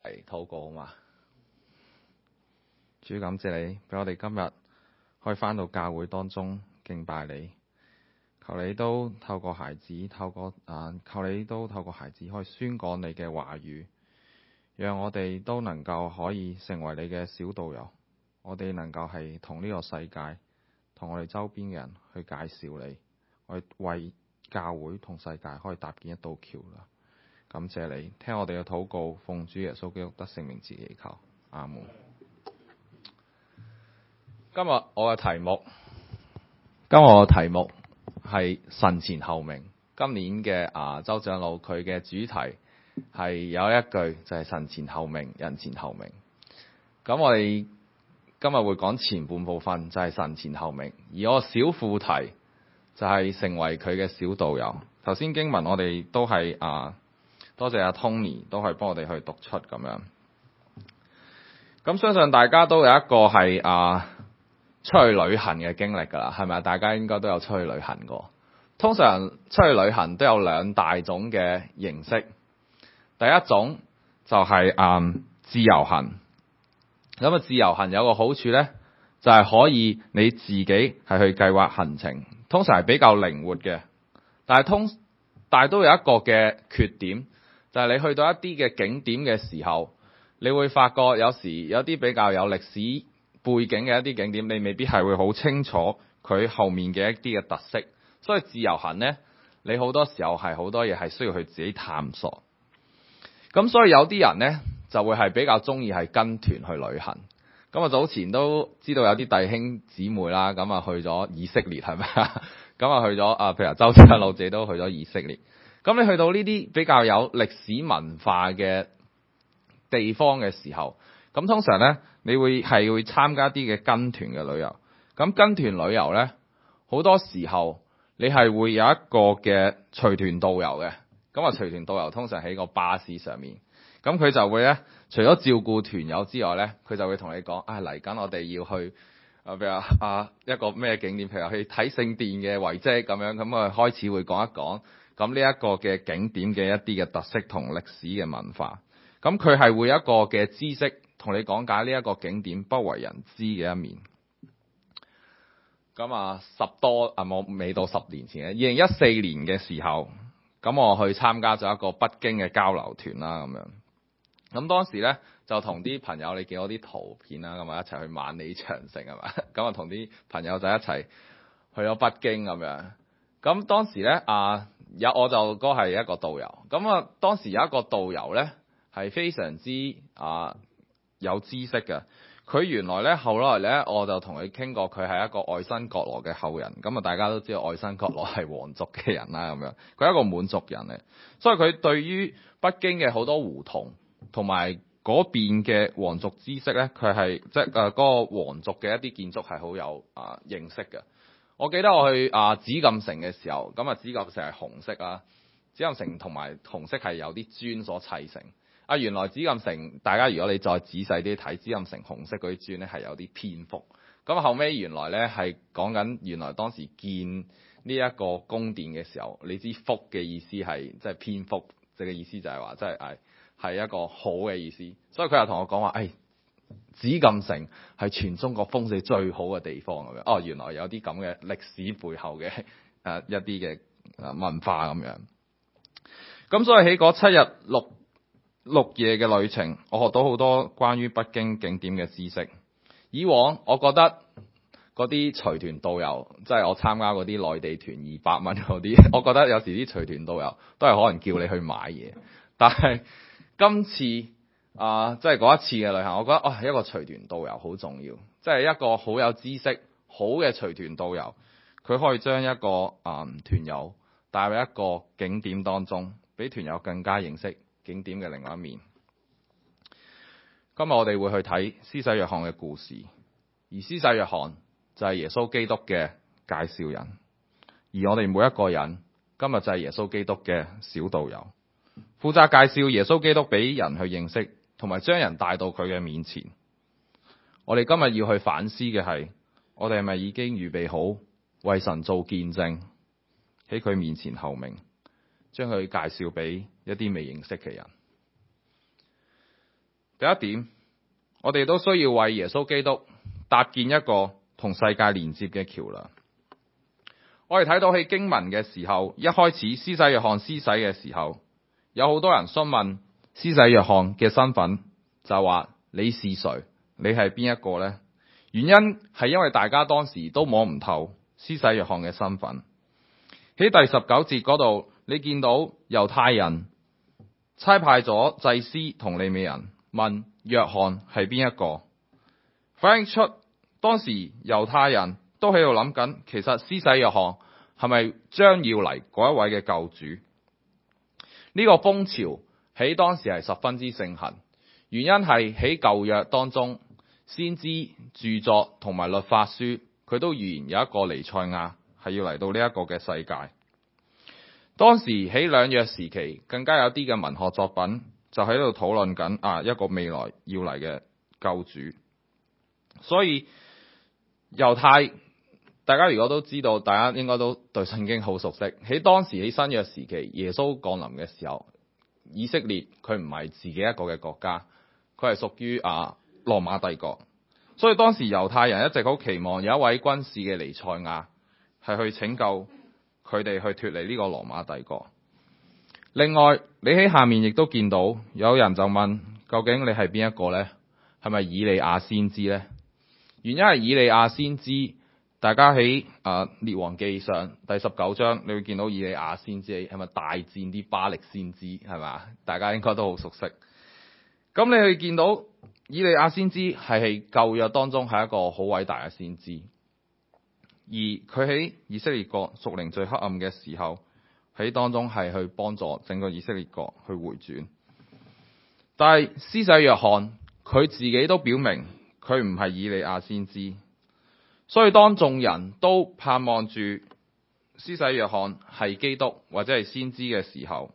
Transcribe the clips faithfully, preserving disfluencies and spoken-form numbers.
嚟禱告好嘛？主，感謝你俾我哋今日可以返到教會當中敬拜你，求你都透過孩子，透過啊，求你都透過孩子可以宣講你嘅話語，讓我哋都能夠可以成為你嘅小導遊，我哋能夠係同呢個世界，同我哋周邊嘅人去介紹你，去為教會同世界可以搭建一道橋啦。感謝你，聽我哋嘅禱告，奉主耶穌基督得聖名之祈求，阿門。今日我嘅題目，今日我嘅題目係神前後明。今年嘅啊周長老佢嘅主題係有一句就係神前後明，人前後明。咁我哋今日會講前半部分就係神前後明，而我小副題就係成為佢嘅小導遊。頭先經文我哋都係啊，多謝阿 Tony 都係幫我哋去讀出咁樣。咁相信大家都有一個係啊出去旅行嘅經歷㗎啦，係咪？大家應該都有出去旅行過。通常出去旅行都有兩大種嘅形式。第一種就係、是、啊、嗯、自由行。咁啊自由行有個好處呢，就係、是、可以你自己係去計劃行程，通常係比較靈活嘅。但係通但係都有一個嘅缺點，就係、是、你去到一啲嘅景點嘅時候，你會發覺有時有啲比較有歷史背景嘅一啲景點，你未必係會好清楚佢後面嘅一啲嘅特色。所以自由行呢，你好多時候係好多嘢係需要去自己探索。咁所以有啲人呢，就會係比較中意係跟團去旅行。咁啊早前都知道有啲弟兄姊妹啦，咁啊去咗以色列係咪啊？咁啊去咗啊，譬如周長老姐都去咗以色列。咁你去到呢啲比較有歷史文化嘅地方嘅時候，咁通常呢，你會係會參加啲嘅跟團嘅旅遊。咁跟團旅遊呢，好多時候你係會有一個嘅隨團導遊嘅。咁啊隨團導遊通常喺個巴士上面，咁佢就會呢，除咗照顧團友之外呢，佢就會同你講啊，嚟緊我哋要去啊，譬如啊一個咩景點，譬如去睇聖殿嘅遺跡咁樣，咁啊開始會講一講咁呢一個嘅景點嘅一啲嘅特色同歷史嘅文化。咁佢係會有一個嘅知識同你講解呢一個景點不為人知嘅一面。咁啊十多啊冇未到十年前嘅二零一四年嘅時候，咁我去參加咗一個北京嘅交流團啦，咁樣。咁當時呢，就同啲朋友，你見到啲圖片啦，咁啊一齊去萬里長城係嘛，咁啊同啲朋友就一齊去咗北京咁樣。咁當時呢，啊有我就嗰係一個導遊，咁啊當時有一個導遊呢，係非常之啊有知識嘅。佢原來呢，後來呢，我就同佢傾過，佢係一個愛新覺羅嘅後人。咁啊大家都知道愛新覺羅係皇族嘅人啦，咁樣佢係一個滿族人嚟，所以佢對於北京嘅好多胡同同埋嗰邊嘅皇族知識呢，佢係即係誒嗰個皇族嘅一啲建築係好有啊認識嘅。我記得我去啊紫禁城嘅時候，咁啊紫禁城係紅色啊，紫禁城同埋紅色係有啲磚所砌成。啊，原來紫禁城，大家如果你再仔細啲睇，紫禁城紅色嗰啲磚咧係有啲偏幅。咁後尾原來咧係講緊原來當時建呢一個宮殿嘅時候，你知幅嘅意思係即係偏幅，即係意思就係話即係係係一個好嘅意思。所以佢又同我講話，誒、哎、紫禁城係全中國風水最好嘅地方咁樣。哦，原來有啲咁嘅歷史背後嘅誒、呃、一啲嘅文化咁樣。咁所以喺嗰七日六六夜嘅旅程，我學到好多關於北京景點嘅知識。以往我覺得嗰啲隨團導遊，即係我參加嗰啲內地團二百蚊嗰啲，我覺得有時啲隨團導遊都係可能叫你去買嘢。但係今次啊，即係嗰一次嘅旅行，我覺得啊，一個隨團導遊好重要，即係一個好有知識、好嘅隨團導遊，佢可以將一個啊團友帶入一個景點當中，俾團友更加認識景點嘅另外一面。今日我哋會去睇施洗約翰嘅故事，而施洗約翰就係耶穌基督嘅介紹人，而我哋每一個人今日就係耶穌基督嘅小導遊，負責介紹耶穌基督俾人去認識，同埋將人帶到佢嘅面前。我哋今日要去反思嘅係，我哋係咪已經預備好為神做見證，喺佢面前後明，將佢介紹俾一啲未認識嘅人。 第一點，我哋都需要為耶穌基督搭建一個同世界連接嘅橋樑。我哋睇到喺經文嘅時候，一開始施洗約翰施洗嘅時候，有好多人詢問施洗約翰嘅身份，就話你是誰？你係邊一個呢？原因係因為大家當時都摸唔透施洗約翰嘅身份。喺第十九節嗰度，你見到猶太人差派咗祭司同利未人問約翰係邊一個，反映出當時猶太人都喺度諗緊，其實施洗約翰係咪將要嚟嗰一位嘅救主？呢、這個風潮喺當時係十分之盛行，原因係喺舊約當中，先知著作同埋律法書，佢都預言有一個彌賽亞係要嚟到呢一個嘅世界。當時喺兩約時期，更加有啲嘅文學作品就喺度討論緊啊一個未來要嚟嘅救主。所以猶太，大家如果都知道，大家應該都對聖經好熟悉。喺當時喺新約時期，耶穌降臨嘅時候，以色列佢唔係自己一個嘅國家，佢係屬於啊羅馬帝國。所以當時猶太人一直好期望有一位軍事嘅彌賽亞係去拯救佢哋去脫離呢個羅馬帝國。另外，你喺下面亦都見到有人就問，究竟你係邊一個呢？係咪以利亞先知呢？原因係以利亞先知，大家喺啊列王記上第十九章，你會見到以利亞先知係咪大戰啲巴力先知，係嘛？大家應該都好熟悉。咁你去見到以利亞先知係喺舊約當中係一個好偉大嘅先知，而佢喺以色列國屬靈最黑暗嘅時候，喺當中係去幫助整個以色列國去回轉。但係施洗約翰佢自己都表明佢唔係以利亞先知，所以當眾人都盼望住施洗約翰係基督或者係先知嘅時候，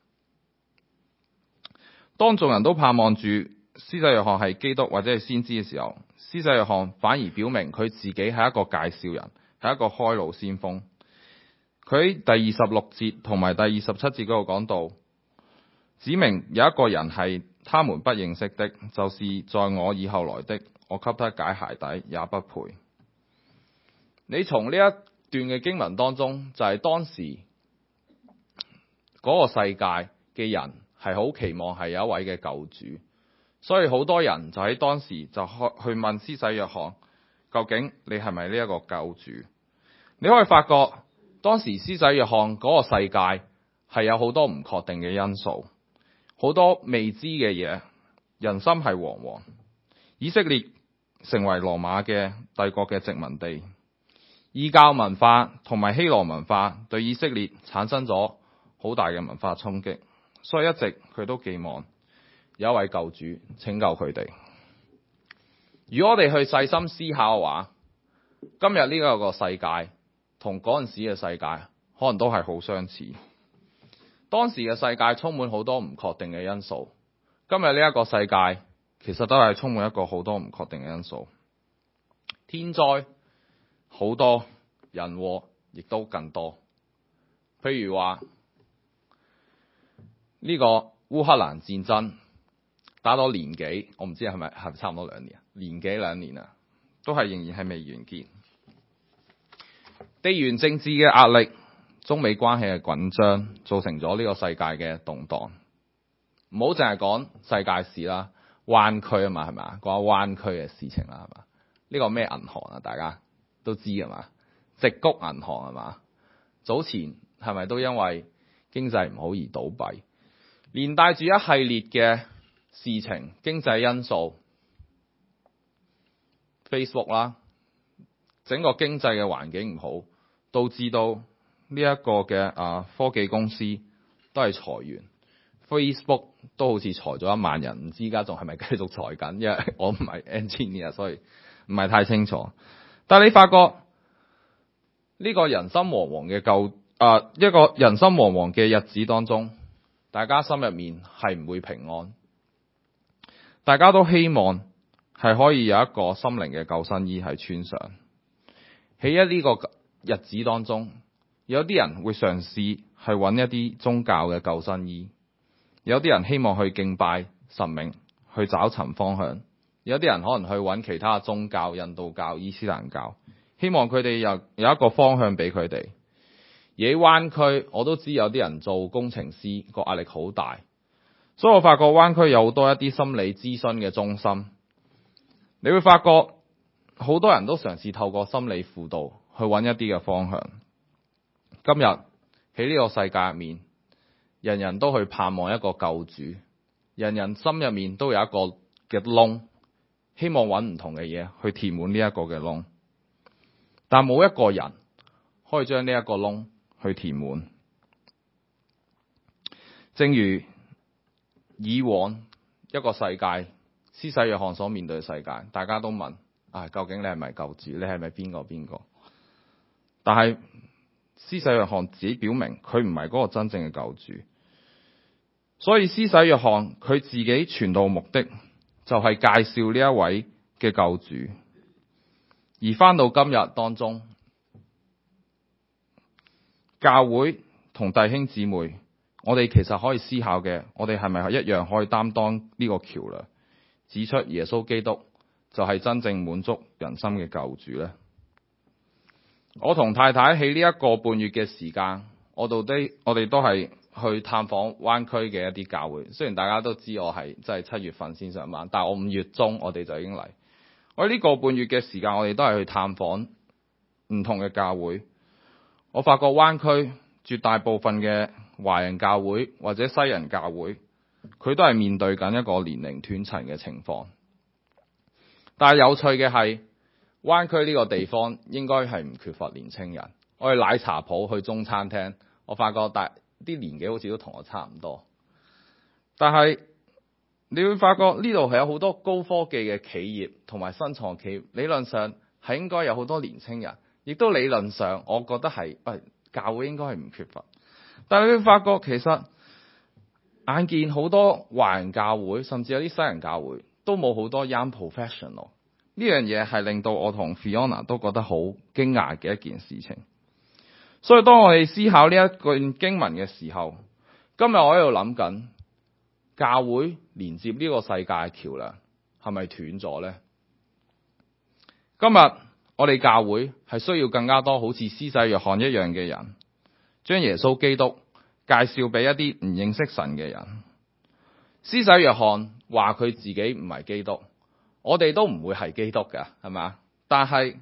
當眾人都盼望住施洗約翰係基督或者係先知嘅時候，施洗約翰反而表明佢自己係一個介紹人，係一個開路先鋒。佢喺第二十六節同埋第二十七節嗰度講到，指明有一個人係他們不認識的，就是在我以後來的，我給他解鞋底也不配。你從呢一段嘅經文當中，就係、是、當時嗰個世界嘅人係好期望係有一位嘅救主，所以好多人就喺當時就去問施洗約翰，究竟你係咪呢一個救主？你可以發覺當時施洗約翰嗰個世界係有好多唔確定嘅因素，好多未知嘅嘢，人心係惶惶。以色列成為羅馬嘅帝國嘅殖民地，異教文化同埋希羅文化對以色列產生咗好大嘅文化衝擊，所以一直佢都寄望有一位救主拯救佢哋。如果我哋去細心思考嘅話，今日呢個個世界同嗰陣時嘅世界可能都係好相似。當時嘅世界充滿好多唔確定嘅因素，今日呢一個世界其實都係充滿一個好多唔確定嘅因素。天災好多，人禍亦都更多。譬如話呢個烏克蘭戰爭打咗年幾，我唔知係咪係差唔多兩年，年幾兩年啊，都係仍然係未完結。地緣政治嘅壓力，中美關係嘅緊張，造成咗呢個世界嘅動盪。唔好淨係講世界事啦，灣區啊嘛，係咪？講灣區嘅事情啦，係嘛？呢個咩銀行啊？大家都知係嘛？矽谷銀行係嘛？早前係咪都因為經濟唔好而倒閉，連帶住一系列嘅事情，經濟因素 ，Facebook 啦，整個經濟嘅環境唔好，導致到呢一個嘅啊科技公司都係裁員。Facebook 都好似裁咗一萬人，唔知而家仲係咪繼續裁緊？因為我唔係 engineer，所以唔係太清楚。但係你發覺呢個人心惶惶嘅舊啊一個人心惶惶嘅日子當中，大家心入面係唔會平安。大家都希望係可以有一個心靈嘅救生衣係穿上。喺一呢個日子當中，有啲人會嘗試係揾一啲宗教嘅救生衣。有啲人希望去敬拜神明， 去找尋方向。有啲人可能去揾其他宗教，印度教、伊斯蘭教，希望佢哋有有一個方向俾佢哋。而喺灣區，我都知有啲人做工程師，個壓力好大，所以我發覺灣區有好多一啲心理諮詢嘅中心。你會發覺好多人都嘗試透過心理輔導去揾一啲嘅方向。今日喺呢個世界入面，人人都去盼望一個救主，人人心入面都有一個嘅窿，希望揾唔同嘅嘢去填滿呢一個嘅窿，但冇一個人可以將呢一個窿去填滿。正如以往一個世界，施洗約翰所面對嘅世界，大家都問啊，究竟你係咪救主？你係咪邊個邊個？但係施洗約翰自己表明，佢唔係嗰個真正嘅救主。所以施洗約翰佢自己傳道目的就係介紹呢一位嘅救主。而返到今日當中，教會同弟兄姊妹，我哋其實可以思考嘅，我哋係咪一樣可以擔當呢個橋樑，指出耶穌基督就係真正滿足人心嘅救主呢？我同太太喺呢一個半月嘅時間，我到底我哋都係去探訪灣區嘅一啲教會。雖然大家都知我係即係七月份先上班，但係我五月中我哋就已經嚟。我呢個半月嘅時間，我哋都係去探訪唔同嘅教會。我發覺灣區絕大部分嘅華人教會或者西人教會，佢都係面對緊一個年齡斷層嘅情況。但係有趣嘅係，灣區呢個地方應該係唔缺乏年青人。我哋奶茶鋪去中餐廳，我發覺大啲年紀好似都同我差唔多。但係你會發覺呢度係有好多高科技嘅企業同埋新創企業，理論上係應該有好多年青人，亦都理論上我覺得係喂教會應該係唔缺乏。但係你會發覺其實眼見好多華人教會，甚至有啲西人教會都冇好多 young professional。呢樣嘢係令到我同 Fiona 都覺得好驚訝嘅一件事情。所以當我哋思考呢一段經文嘅時候，今日我喺度諗緊，教會連接呢個世界嘅橋樑係咪斷咗呢？今日我哋教會係需要更加多好似施洗約翰一樣嘅人，將耶穌基督介紹俾一啲唔認識神嘅人。施洗約翰話佢自己唔係基督，我哋都唔會係基督㗎，係咪？但係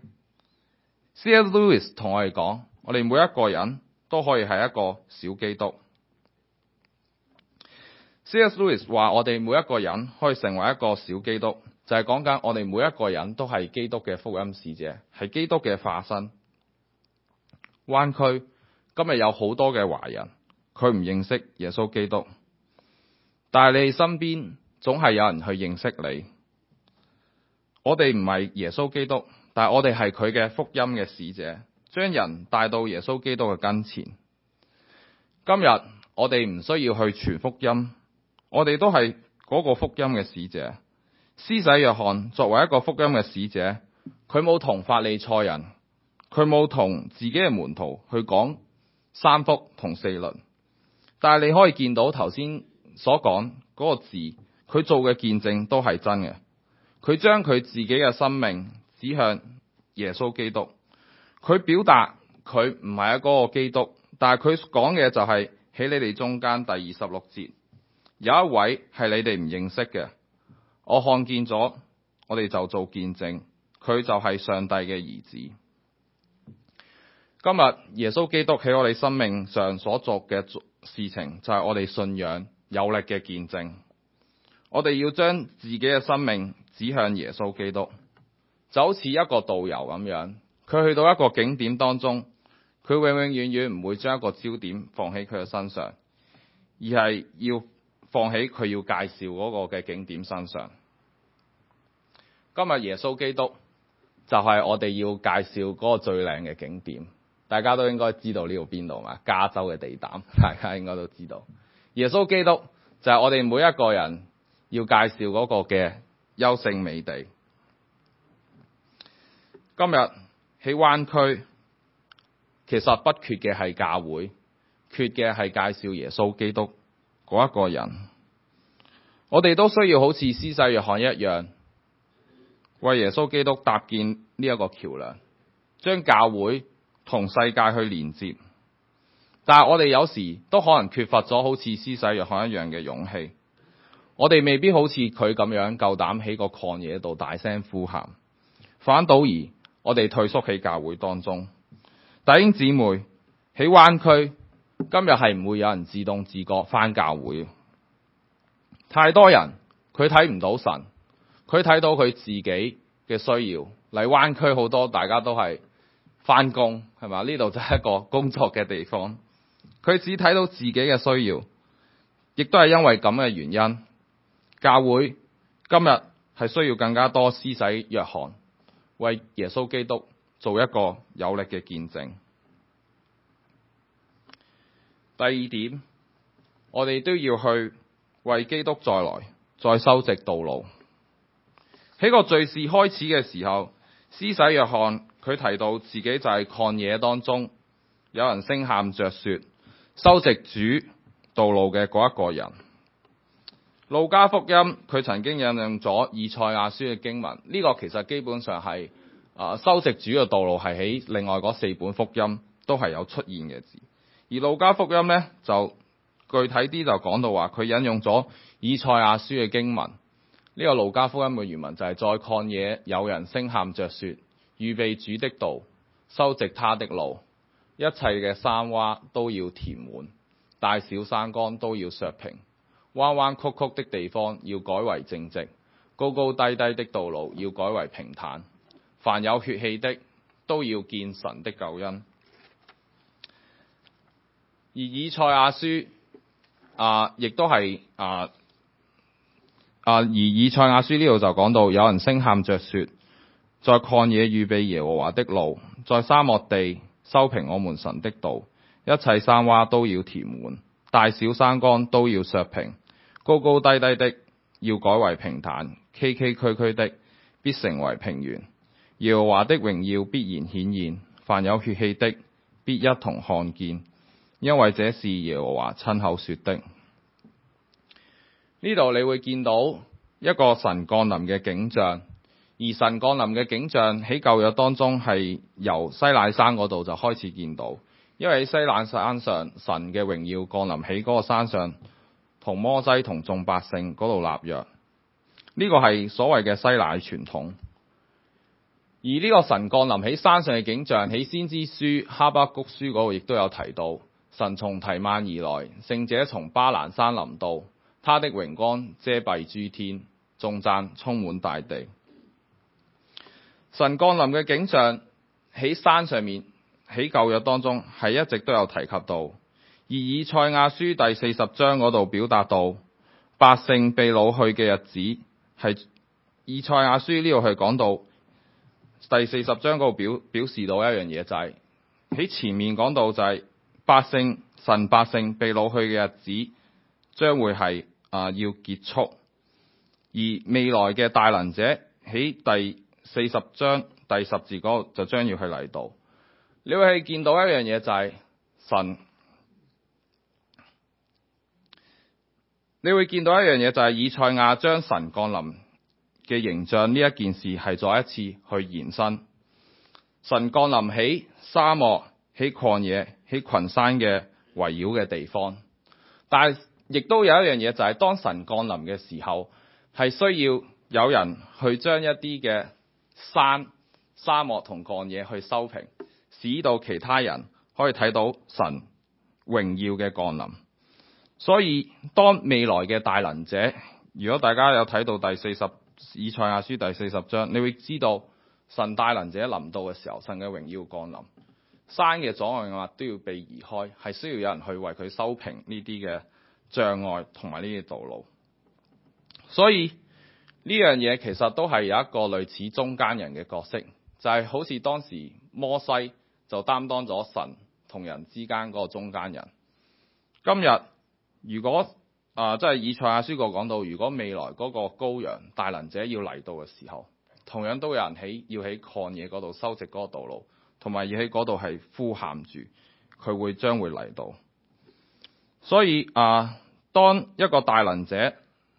C S Lewis 同我哋講，我哋每一個人都可以係一個小基督。C S Lewis 話我哋每一個人可以成為一個小基督，就係講緊我哋每一個人都係基督嘅福音使者，係基督嘅化身。灣區今日有好多嘅華人，佢唔認識耶穌基督，但係你身邊總係有人去認識你。我哋唔係耶穌基督，但係我哋係佢嘅福音嘅使者，將人帶到耶穌基督嘅跟前。今日我哋唔需要去傳福音，我哋都係嗰個福音嘅使者。施洗約翰作為一個福音嘅使者，佢冇同法利賽人，佢冇同自己嘅門徒去講三福同四律，但係你可以見到頭先所講嗰個字，佢做嘅見證都係真嘅。佢將佢自己嘅生命指向耶穌基督，佢表達佢唔係一個基督，但係佢講嘅就係喺你哋中間第二十六節，有一位係你哋唔認識嘅，我看見咗，我哋就做見證，佢就係上帝嘅兒子。今日耶穌基督喺我哋生命上所做嘅事情，就係我哋信仰有力嘅見證。我哋要將自己嘅生命指向耶穌基督，就好似一個導遊咁樣，佢去到一個景點當中，佢永永遠遠唔會將一個焦點放喺佢嘅身上，而係要放喺佢要介紹嗰個嘅景點身上。今日耶穌基督就係我哋要介紹嗰個最靚嘅景點，大家都應該知道呢度邊度嘛？加州嘅地膽，大家應該都知道。耶穌基督就係我哋每一個人要介紹嗰個嘅優勝美地。今日喺灣區，其實不缺嘅係教會，缺嘅係介紹耶穌基督嗰一個人。 我哋都需要好似施洗約翰一樣，為耶穌基督搭建呢一個橋樑，將教會同世界去連接。但係我哋有時都可能缺乏咗好似施洗約翰一樣嘅勇氣，我哋未必好似佢咁樣夠膽喺個曠野度大聲呼喊，反倒而我哋退縮喺教會當中。弟兄姊妹，喺灣區今日係唔會有人自動自覺返教會，太多人佢睇唔到神，佢睇到佢自己嘅需要。嚟灣區好多大家都係返工，係嘛？呢度就係一個工作嘅地方，佢只睇到自己嘅需要，亦都係因為咁嘅原因，教會今日係需要更加多施洗約翰為耶穌基督做一個有力嘅見證。第二點，我哋都要去為基督再來，再修直道路。喺個敘事開始嘅時候，施洗約翰佢提到自己就係曠野當中有人聲喊着說，修直主道路嘅嗰一個人。路加福音佢曾經引用咗以賽亞書嘅經文，呢、這個其實基本上係啊修直主嘅道路係喺另外嗰四本福音都係有出現嘅字。而路加福音呢，就具體啲就講到話，佢引用咗以賽亞書嘅經文。呢、這個路加福音嘅原文就係、是、在曠野有人聲喊着說，預備主的道，修直他的路，一切嘅山窪都要填滿，大小山崗都要削平，彎彎曲曲的地方要改為正直，高高低低的道路要改為平坦，凡有血氣的都要見神的救恩。而以賽亞書啊，亦都係啊啊，而以賽亞書呢度就講到，有人聲喊着說，在曠野預備耶和華的路，在沙漠地修平我們神的道，一切山窪都要填滿，大小山崗都要削平，高高低低的要改為平坦，崎崎嶇嶇的必成為平原。耶和華的榮耀必然顯現，凡有血氣的必一同看見，因為這是耶和華親口說的。呢度你會見到一個神降臨嘅景象，而神降臨嘅景象喺舊約當中係由西乃山嗰度就開始見到，因為喺西乃山上神嘅榮耀降臨喺嗰個山上，同摩西同眾百姓嗰度立約。呢個係所謂嘅西乃傳統。而呢個神降臨喺山上嘅景象，喺先知書哈巴谷書嗰度亦都有提到，神從提曼而來，聖者從巴蘭山臨到，他的榮光遮蔽諸天，頌讚充滿大地。神降臨嘅景象喺山上面，喺舊約當中係一直都有提及到。而以賽亞書第四十章嗰度表達到百姓被擄去嘅日子，係以賽亞書呢度係講到第四十章嗰度表表示到一樣嘢，就係喺前面講到就係百姓神百姓被擄去嘅日子將會係啊、呃、要結束，而未來嘅大能者喺第四十章第十節嗰度就將要去嚟到。你會見到一樣嘢，就係神，你會見到一樣嘢，就係以賽亞將神降臨嘅形象呢一件事係再一次去延伸。神降臨喺沙漠、喺曠野、喺群山嘅圍繞嘅地方，但係亦都有一樣嘢，就係當神降臨嘅時候，係需要有人去將一啲嘅山、沙漠同曠野去修平，使到其他人可以睇到神榮耀嘅降臨。所以當未來嘅大能者，如果大家有睇到第四十以賽亞書第四十章，你會知道神大能者臨到嘅時候，神嘅榮耀降臨，山嘅阻礙物都要被移開，係需要有人去為佢修平呢啲嘅障礙同埋呢啲道路。所以呢樣嘢其實都係有一個類似中間人嘅角色，就係、是、好似當時摩西就擔當咗神同人之間嗰個中間人。今日如果啊，即係以賽亞書個講到，如果未來嗰個羔羊大能者要嚟到嘅時候，同樣都有人喺要喺曠野嗰度修直嗰個道路，同埋要喺嗰度係呼喊住佢會將會嚟到。所以啊，當一個大能者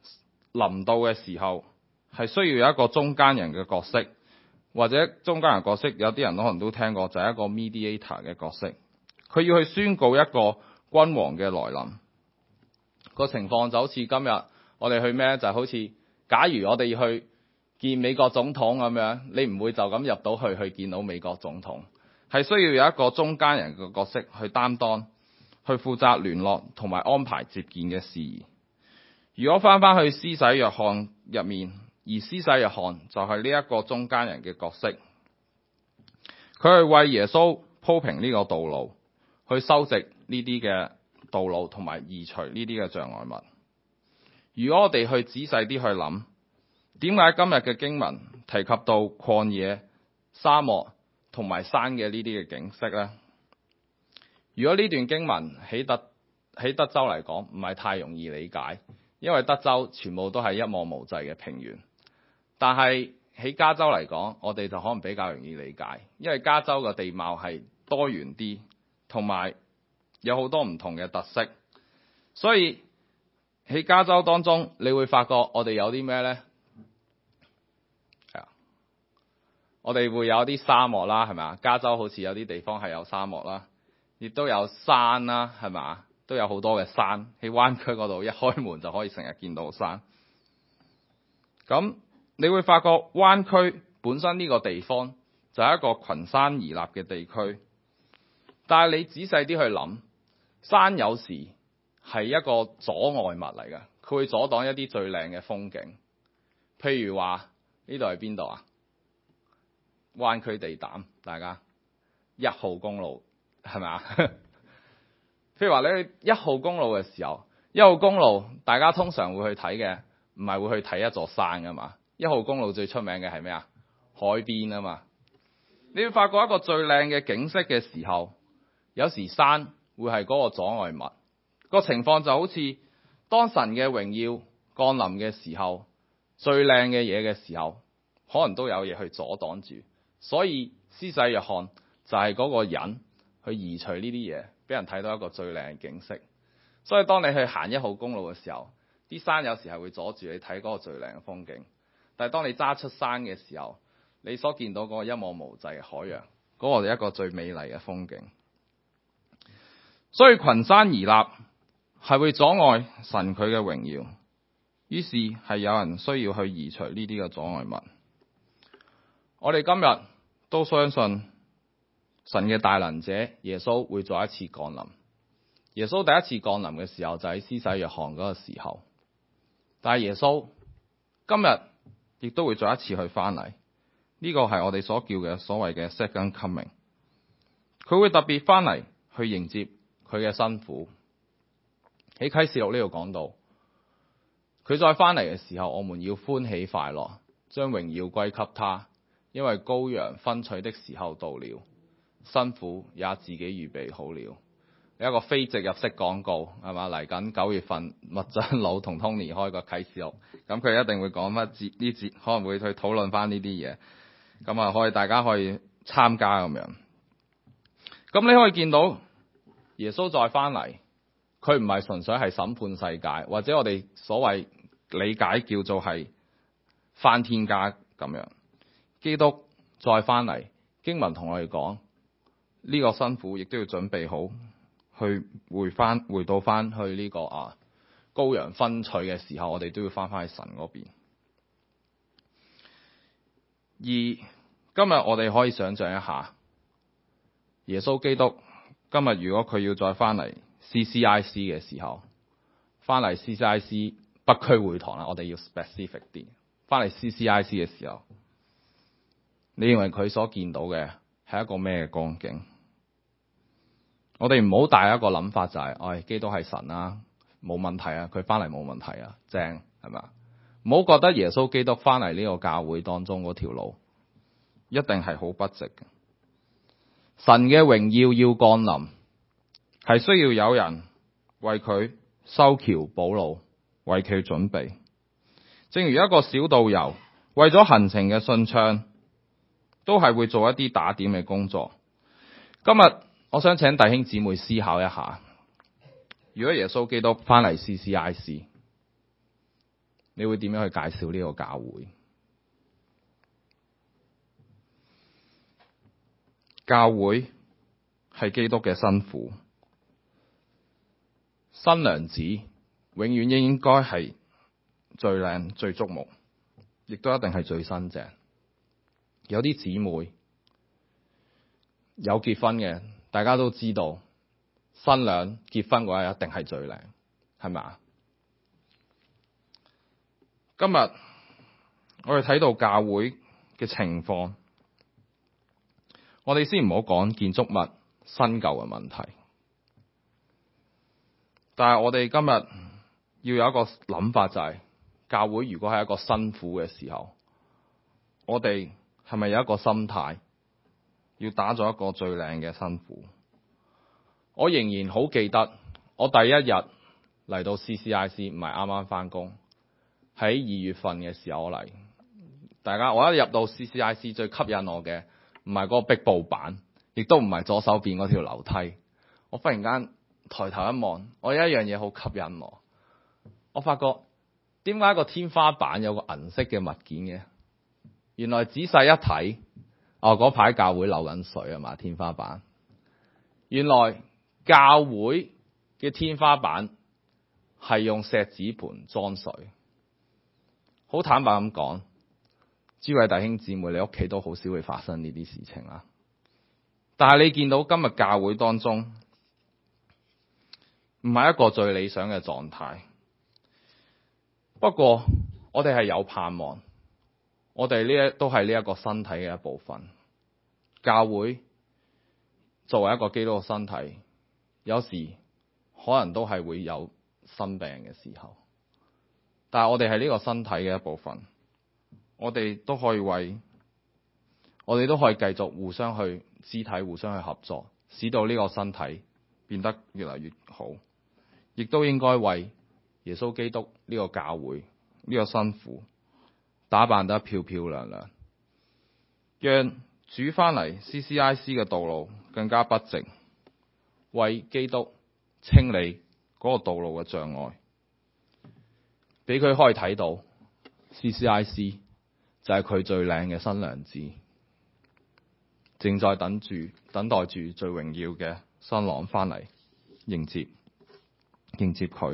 臨到嘅時候，係需要有一個中間人嘅角色，或者中間人角色有啲人可能都聽過，就係一個 mediator 嘅角色。佢要去宣告一個君王嘅來臨。個情況就好似今日我哋去咩，就係好似假如我哋要去見美國總統咁樣，你唔會就咁入到去去見到美國總統，係需要有一個中間人嘅角色去擔當，去負責聯絡同埋安排接見嘅事宜。如果翻翻去施洗約翰入面，而施洗約翰就係呢一個中間人嘅角色，佢係為耶穌鋪平呢個道路，去修直呢啲嘅道路同埋移除呢啲嘅障礙物。如果我哋去仔細啲去諗，點解今日嘅經文提及到曠野、沙漠同埋山嘅呢啲嘅景色呢？如果呢段經文喺德喺德州嚟講唔係太容易理解，因為德州全部都係一望無際嘅平原。但係喺加州嚟講，我哋就可能比較容易理解，因為加州嘅地貌係多元啲，同埋有好多唔同嘅特色。所以喺加州當中，你會發覺我哋有啲咩呢？我哋會有啲沙漠啦，係咪啊？加州好似有啲地方係有沙漠啦，亦都有山啦，係咪啊？都有好多嘅山，喺灣區嗰度一開門就可以成日見到山。咁你會發覺灣區本身呢個地方就係一個群山而立嘅地區，但係你仔細啲去諗，山有時係一個阻礙物嚟嘅，佢會阻擋一啲最靚嘅風景。譬如話呢度係邊度啊？灣區地膽，大家一號公路係咪啊？譬如話你去一號公路嘅時候，一號公路大家通常會去睇嘅，唔係會去睇一座山噶嘛？一號公路最出名嘅係咩啊？海邊啊嘛。你會發覺一個最靚嘅景色嘅時候，有時山會係嗰個阻礙物。個情況就好似當神嘅榮耀降臨嘅時候，最靚嘅嘢嘅時候，可能都有嘢去阻擋住。所以施洗約翰就係嗰個人去移除呢啲嘢，俾人睇到一個最靚嘅景色。所以當你去行一號公路嘅時候，啲山有時係會阻住你睇嗰個最靚嘅風景。但係當你揸出山嘅時候，你所見到嗰個一望無際嘅海洋，嗰個係一個最美麗嘅風景。所以群山而立係會阻礙神佢嘅榮耀，於是係有人需要去移除呢啲嘅阻礙物。我哋今日都相信神嘅大能者耶穌會再一次降臨。耶穌第一次降臨嘅時候就喺施洗約翰嗰個時候，但係耶穌今日亦都會再一次去翻嚟。呢個係我哋所叫嘅所謂嘅 second coming。佢會特別翻嚟去迎接佢嘅新婦。喺啟示錄呢度講到，佢再翻嚟嘅時候，我們要歡喜快樂，將榮耀歸給他。因為羔羊分取的時候到了，新婦也自己預備好了。有一個非植入式廣告係嘛？嚟緊九月份，麥長老同 Tony 開個啟示錄，咁佢一定會講乜節呢節，可能會去討論翻呢啲嘢。咁啊，可以大家可以參加咁樣。咁你可以見到耶穌再翻嚟，佢唔係純粹係審判世界，或者我哋所謂理解叫做係翻天家咁樣。基督再翻嚟，經文同我哋講，呢個新婦亦都要準備好去回翻回到翻去呢個啊羔羊分取嘅時候，我哋都要翻翻去神嗰邊。而今日我哋可以想象一下，耶穌基督今日如果佢要再翻嚟 C C I C 嘅時候，翻嚟 C C I C 北區會堂啦，我哋要 specific 啲，翻嚟 C C I C 嘅時候，你認為佢所見到嘅係一個咩嘅光景？我哋唔好帶一個諗法就係、是，唉、哎，基督係神啊，冇問題啊，佢翻嚟冇問題啊，正係咪？唔好覺得耶穌基督翻嚟呢個教會當中嗰條路一定係好不直嘅。神嘅榮耀要降臨，係需要有人為佢修橋補路，為佢準備。正如一個小導遊為咗行程嘅順暢，都係會做一啲打點嘅工作。今日我想請弟兄姊妹思考一下，如果耶穌基督翻嚟 C C I C， 你會點樣去介紹呢個教會？教會係基督嘅新婦，新娘子永遠應該係最靚、最矚目，亦都一定係最新淨。有啲姊妹有結婚嘅，大家都知道新娘結婚嗰日一定係最靚，係咪啊？今日我哋睇到教會嘅情況，我哋先唔好講建築物新舊嘅問題，但係我哋今日要有一個諗法，就係教會如果係一個新婦嘅時候，我哋係咪有一個心態要打造一個最靚嘅新婦？我仍然好記得我第一日嚟到 C C I C， 唔係啱啱返工，喺二月份嘅時候我嚟。大家我一入到 C C I C， 最吸引我嘅唔係嗰個壁布板，亦都唔係左手邊嗰條樓梯。我忽然間抬頭一望，我有一樣嘢好吸引我。我發覺點解個天花板有個銀色嘅物件嘅？原來仔細一睇，哦，嗰排教會漏緊水啊嘛，天花板。原來教會嘅天花板係用錫紙盤裝水。好坦白咁講，諸位弟兄姊妹，你屋企都好少會發生呢啲事情啦。但係你見到今日教會當中，唔係一個最理想嘅狀態。不過我哋係有盼望，我哋呢一都係呢一個身體嘅一部分。教會作為一個基督嘅身體，有時可能都係會有生病嘅時候，但係我哋係呢個身體嘅一部分，我哋都可以為我哋都可以繼續互相去肢體互相去合作，使到呢個身體變得越嚟越好，亦都應該為耶穌基督呢個教會呢個新婦打扮得漂漂亮亮，讓主翻嚟 C C I C 嘅道路更加筆直，為基督清理嗰個道路嘅障礙，俾佢可以睇到 C C I C 就係佢最靚嘅新娘子，正在等住等待住最榮耀嘅新郎翻嚟迎接迎接佢。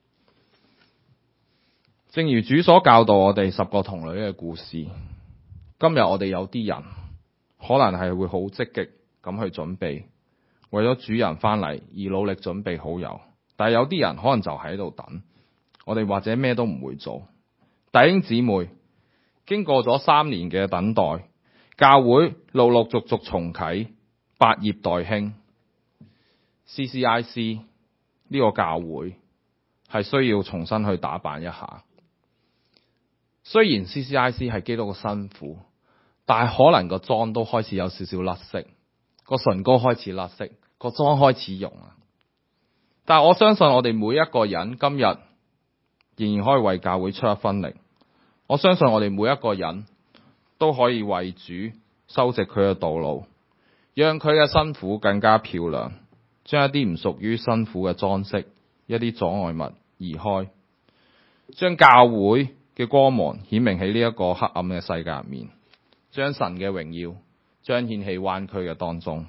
正如主所教導我哋十個童女嘅故事，今日我哋有啲人可能係會好積極咁去準備，為咗主人翻嚟而努力準備好油，但係有啲人可能就喺度等，我哋或者咩都唔會做。弟兄姊妹，經過咗三年嘅等待，教會陸陸續續重啟，百業待興。C C I C 呢個教會係需要重新去打扮一下。雖然 C C I C 係基督嘅新婦，但係可能個妝都開始有少少甩色，個唇膏開始甩色，個妝開始溶啊。但係我相信我哋每一個人今日仍然可以為教會出一分力。我相信我哋每一個人都可以為主修直佢嘅道路，讓佢嘅新婦更加漂亮，將一啲唔屬於新婦嘅裝飾、一啲阻礙物移開，將教會嘅光芒顯明喺呢一個黑暗嘅世界入面，將神嘅榮耀彰顯喺彎曲嘅當中。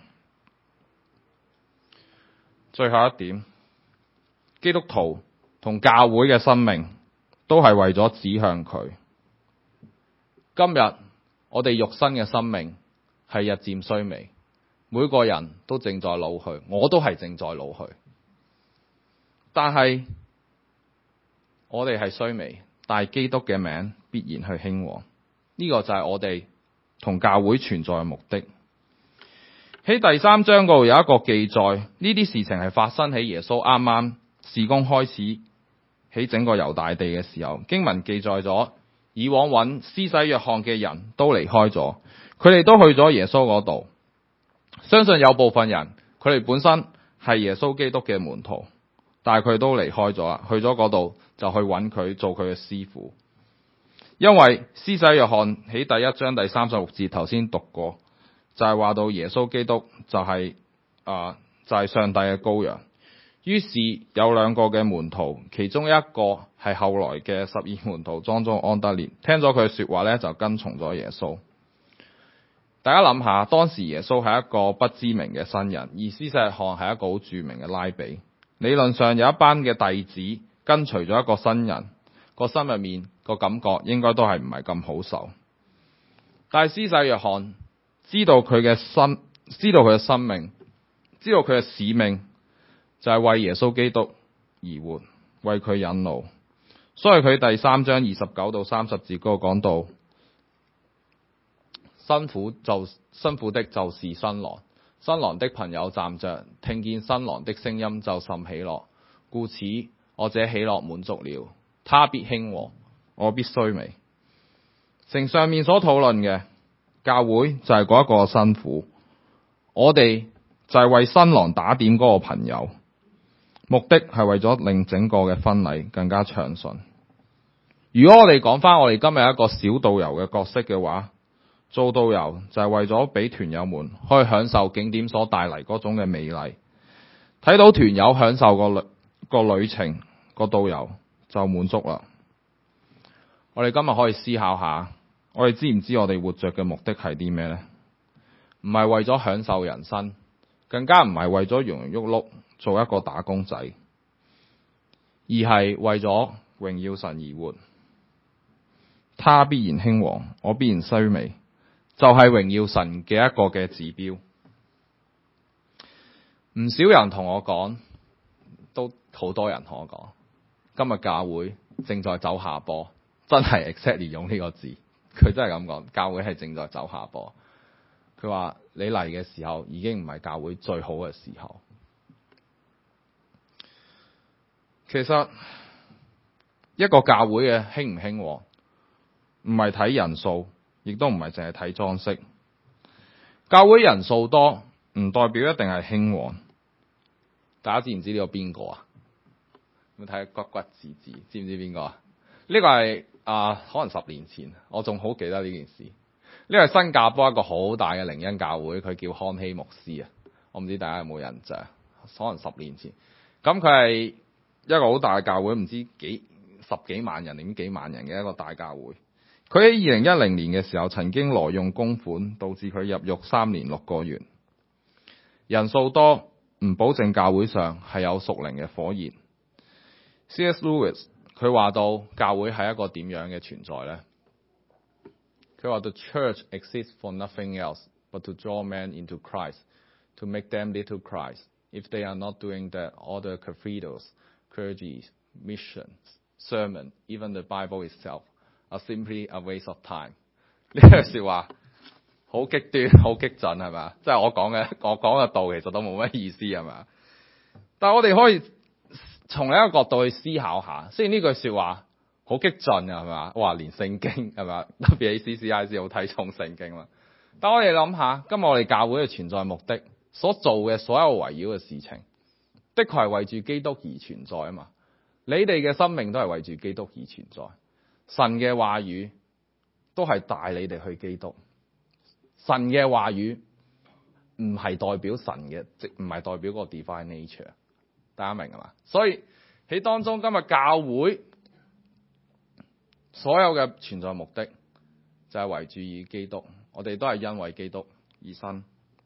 最後一點，基督徒同教會嘅生命都係為咗指向佢。今日我哋肉身嘅生命係日漸衰微，每個人都正在老去，我都係正在老去。但係我哋係衰微，但係基督嘅名必然去興旺。呢、這個就係我哋同教會存在嘅目的。喺第三章嗰度有一個記載，呢啲事情係發生喺耶穌啱啱事工開始喺整個猶大地嘅時候。經文記載咗，以往揾施洗約翰嘅人都離開咗，佢哋都去咗耶穌嗰度。相信有部分人佢哋本身係耶穌基督嘅門徒，但係佢哋都離開咗啦，去咗嗰度就去揾佢做佢嘅師傅。因為施洗約翰喺第一章第三十六節頭先讀過，就係話到耶穌基督就係、是、啊、呃、就係、是、上帝嘅羔羊。 於是有兩個嘅門徒，其中一個係後來嘅十二門徒當中安德烈，聽咗佢嘅說話咧，就跟從咗耶穌。大家諗下，當時耶穌係一個不知名嘅新人，而施洗約翰係一個好著名嘅拉比。理論上有一班嘅弟子跟隨咗一個新人，個心入面個感覺應該都係唔係咁好受。但係施洗約翰知道佢嘅生，知道佢嘅生命，知道佢嘅使命就係為耶穌基督而活，為佢引路。所以佢第三章二十九到三十節嗰個講到，辛苦就辛苦的就是新郎，新郎的朋友站着，聽見新郎的聲音就甚喜樂，故此我這喜樂滿足了。他必興旺，我必衰微。成上面所討論嘅教會就係嗰一個辛苦，我哋就係為新郎打點嗰個朋友，目的係為咗令整個嘅婚禮更加暢順。如果我哋講翻我哋今日一個小導遊嘅角色嘅話，做導遊就係為咗俾團友們可以享受景點所帶嚟嗰種嘅美麗，睇到團友享受個旅個旅程，個導遊就滿足啦。我哋今日可以思考下，我哋知唔知我哋活着嘅目的係啲咩呢？唔係為咗享受人生，更加唔係為咗庸庸碌碌做一個打工仔，而係為咗榮耀神而活。他必然興旺，我必然衰微，就係榮耀神嘅一個嘅指標。唔少人同我講，都好多人同我講，今日教會正在走下坡，真係 exactly 用呢個字，佢真係咁講，教會係正在走下坡。佢話你嚟嘅時候已經唔係教會最好嘅時候。其實一個教會嘅興唔興旺，唔係睇人數，亦都唔係淨係睇裝飾。教會人數多唔代表一定係興旺。大家知唔知呢個邊個啊？有冇睇骨骨字字？知唔知邊個啊？呢個係啊，可能十年前，我仲好記得呢件事。呢個係新加坡一個好大嘅靈恩教會，佢叫康希牧師啊。我唔知大家有冇印象？可能十年前，咁佢係一個好大嘅教會，唔知幾十幾萬人定幾萬人嘅一個大教會。佢喺二零一零年嘅時候，曾經挪用公款，導致佢入獄三年六個月。人數多唔保證教會上係有屬靈嘅火熱。C S Lewis 佢話到教會係一個點樣嘅存在呢？佢話 The church exists for nothing else but to draw men into Christ, to make them little Christ. If they are not doing that, all the cathedrals, clergy, missions, sermon, even the Bible itself are simply a waste of time. 呢句說話好極端，好激進係咪？即係我講嘅，我講嘅道其實都冇乜意思係咪？但係我哋可以從另一個角度去思考下，雖然呢句說話好激進啊，係嘛？哇，連聖經係嘛？特別係 C C I C 好睇重聖經嘛。但我哋諗下，今日我哋教會嘅存在目的，所做嘅所有圍繞嘅事情，的確係為住基督而存在啊嘛。你哋嘅生命都係為住基督而存在，神嘅話語都係帶你哋去基督。神嘅話語唔係代表神嘅，即唔係代表個 divine nature。大家明係嘛？所以喺當中，今日教會所有嘅存在目的就係圍住以基督，我哋都係因為基督而生。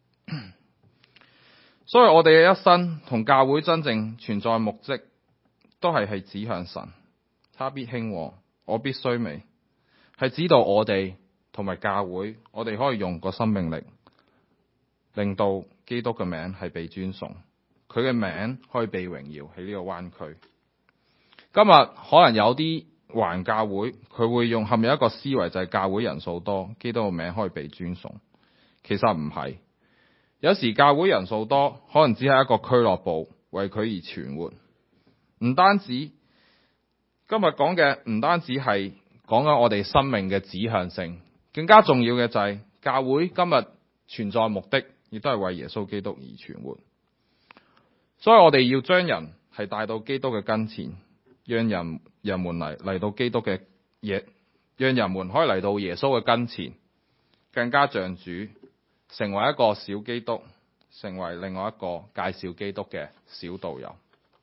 所以我哋嘅一生同教會真正存在目的都係係指向神。他必興旺，我必衰微，係指導我哋同埋教會，我哋可以用個生命力令到基督嘅名係被尊崇，佢嘅名可以被榮耀喺呢個灣區。今日可能有啲環教會，佢會用陷入一個思維，就係教會人數多，基督嘅名可以被尊崇。其實唔係，有時教會人數多，可能只係一個俱樂部為佢而存活。唔單止今日講嘅，唔單止係講緊我哋生命嘅指向性，更加重要嘅就係教會今日存在目的，亦都係為耶穌基督而存活。所以我哋要將人係帶到基督嘅跟前，讓人人們嚟嚟到基督嘅嘢，讓人們可以嚟到耶穌嘅跟前，更加像主，成為一個小基督，成為另外一個介紹基督嘅小導遊。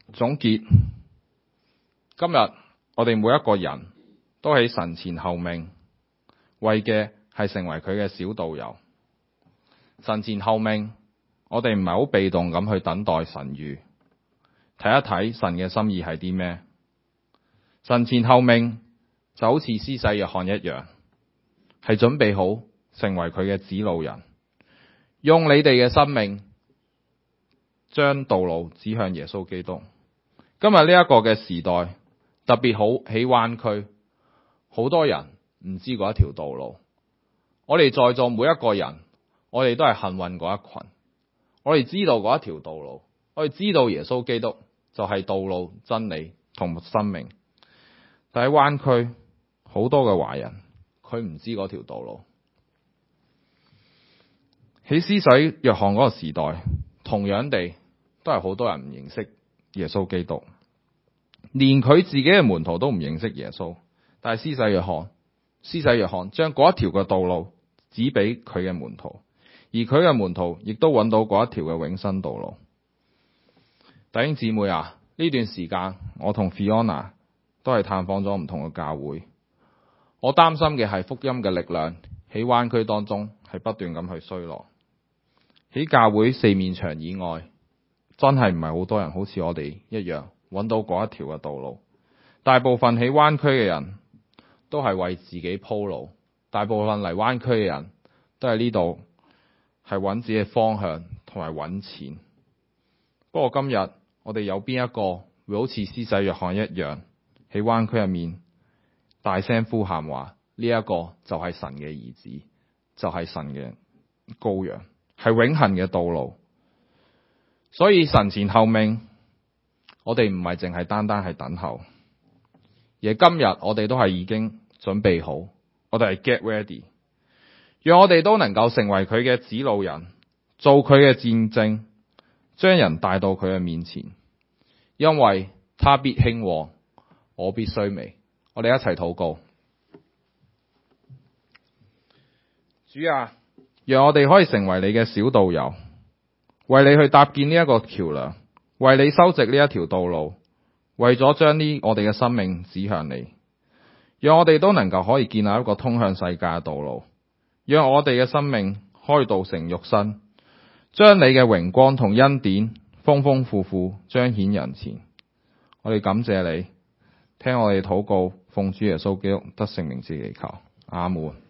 總結，今日我哋每一個人都喺神前候命，為嘅係成為佢嘅小導遊。神前候命，我哋唔係好被動咁去等待神諭，睇一睇神嘅心意係啲咩。神前候命就好似施洗約翰一樣，係準備好成為佢嘅指路人，用你哋嘅生命將道路指向耶穌基督。今日呢一個嘅時代特別好喺灣區，好多人唔知嗰一條道路。我哋在座每一個人，我哋都係幸運嗰一群。我哋知道嗰一條道路，我哋知道耶穌基督就係道路、真理同生命。但喺灣區好多嘅華人，佢唔知嗰條道路。喺施洗約翰嗰個時代，同樣地都係好多人唔認識耶穌基督，連佢自己嘅門徒都唔認識耶穌。但係施洗約翰，施洗約翰將嗰一條嘅道路指俾佢嘅門徒，而佢嘅門徒亦都揾到嗰一條嘅永生道路。弟兄姊妹啊，呢段時間我同 Fiona 都係探訪咗唔同嘅教會，我擔心嘅係福音嘅力量喺灣區當中係不斷咁去衰落。喺教會四面牆以外，真係唔係好多人好似我哋一樣揾到嗰一條嘅道路。大部分喺灣區嘅人都係為自己鋪路，大部分嚟灣區嘅人都係呢度係揾自己嘅方向同埋揾錢。不過今日我哋有邊一個會好似施洗約翰一樣喺灣區入面大聲呼喊話呢一個就係神嘅兒子，就係神嘅羔羊，係永恆嘅道路。所以神前候命，我哋唔係淨係單單係等候，而今日我哋都係已經準備好，我哋係 get ready， 讓我哋都能夠成為佢嘅指路人，做佢嘅見證，將人帶到佢嘅面前，因為他必興旺，我必衰微。我哋一齊禱告。主啊，讓我哋可以成為你嘅小導遊，為你去搭建呢一個橋樑，為你修直呢一條道路，為咗將呢我哋嘅生命指向你，讓我哋都能夠可以建立一個通向世界嘅道路，讓我哋嘅生命開道成肉身，將你嘅榮光同恩典豐豐富富彰顯人前。我哋感謝你，聽我哋禱告，奉主耶穌基督得勝名字祈求，阿門。